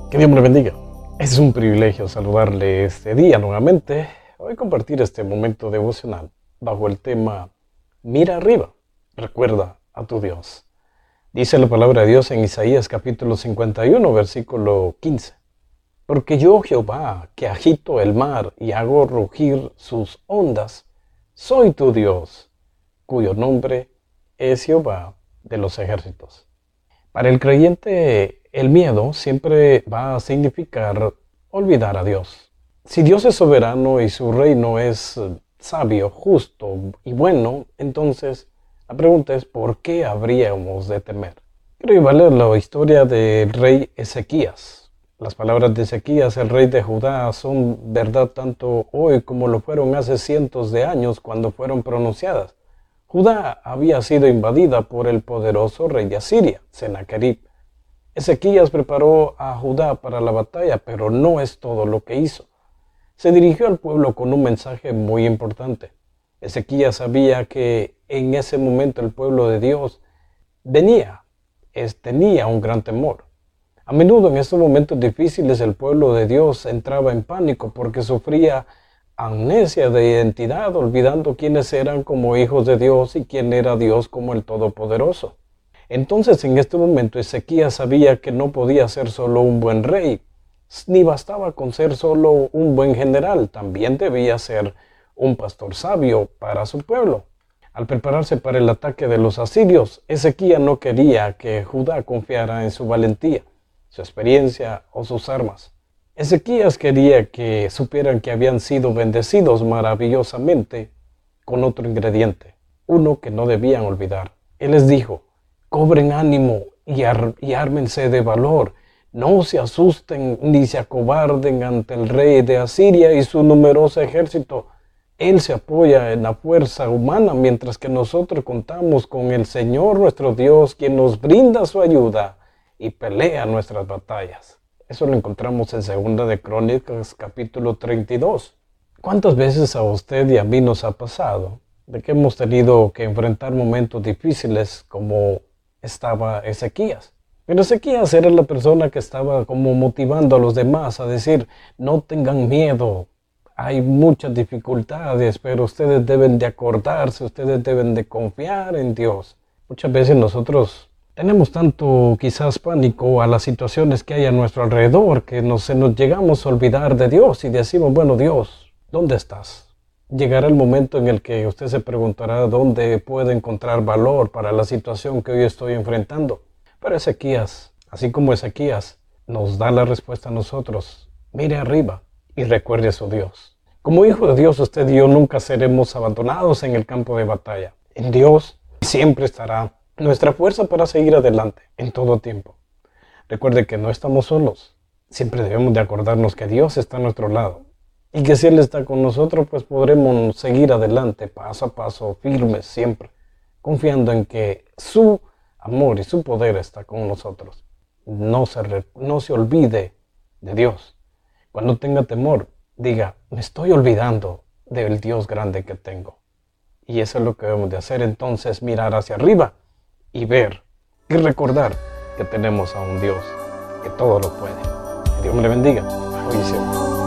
Que Dios me le bendiga. Es un privilegio saludarle este día nuevamente. Hoy compartir este momento devocional bajo el tema Mira arriba, recuerda a tu Dios. Dice la palabra de Dios en Isaías capítulo 51, versículo 15. Porque yo, Jehová, que agito el mar y hago rugir sus ondas, soy tu Dios, cuyo nombre es Jehová de los ejércitos. Para el creyente, el miedo siempre va a significar olvidar a Dios. Si Dios es soberano y su reino es sabio, justo y bueno, entonces la pregunta es ¿por qué habríamos de temer? Quiero llevarle la historia del rey Ezequías. Las palabras de Ezequías, el rey de Judá, son verdad tanto hoy como lo fueron hace cientos de años cuando fueron pronunciadas. Judá había sido invadida por el poderoso rey de Asiria, Sennacherib. Ezequías preparó a Judá para la batalla, pero no es todo lo que hizo. Se dirigió al pueblo con un mensaje muy importante. Ezequías sabía que en ese momento el pueblo de Dios tenía un gran temor. A menudo en estos momentos difíciles el pueblo de Dios entraba en pánico porque sufría amnesia de identidad, olvidando quiénes eran como hijos de Dios y quién era Dios como el Todopoderoso. Entonces en este momento Ezequías sabía que no podía ser solo un buen rey, ni bastaba con ser solo un buen general, también debía ser un pastor sabio para su pueblo. Al prepararse para el ataque de los asirios, Ezequías no quería que Judá confiara en su valentía, su experiencia o sus armas. Ezequías quería que supieran que habían sido bendecidos maravillosamente con otro ingrediente, uno que no debían olvidar. Él les dijo, cobren ánimo y ármense de valor, no se asusten ni se acobarden ante el rey de Asiria y su numeroso ejército. Él se apoya en la fuerza humana, mientras que nosotros contamos con el Señor nuestro Dios, quien nos brinda su ayuda y pelea nuestras batallas. Eso lo encontramos en 2 de Crónicas, capítulo 32. ¿Cuántas veces a usted y a mí nos ha pasado de que hemos tenido que enfrentar momentos difíciles como estaba Ezequías? Pero Ezequías era la persona que estaba como motivando a los demás a decir, no tengan miedo, hay muchas dificultades, pero ustedes deben de acordarse, ustedes deben de confiar en Dios. Muchas veces nosotros tenemos tanto quizás pánico a las situaciones que hay a nuestro alrededor que nos llegamos a olvidar de Dios y decimos, bueno, Dios, ¿dónde estás? Llegará el momento en el que usted se preguntará dónde puede encontrar valor para la situación que hoy estoy enfrentando. Pero Ezequías, así como Ezequías, nos da la respuesta a nosotros. Mire arriba y recuerde a su Dios. Como hijo de Dios, usted y yo nunca seremos abandonados en el campo de batalla. En Dios siempre estará nuestra fuerza para seguir adelante en todo tiempo. Recuerde que no estamos solos. Siempre debemos de acordarnos que Dios está a nuestro lado. Y que si Él está con nosotros, pues podremos seguir adelante, paso a paso, firmes siempre, confiando en que su amor y su poder está con nosotros. No se olvide de Dios. Cuando tenga temor, diga, me estoy olvidando del Dios grande que tengo. Y eso es lo que debemos de hacer entonces, mirar hacia arriba y ver y recordar que tenemos a un Dios que todo lo puede. Que Dios me le bendiga. Hoy y siempre.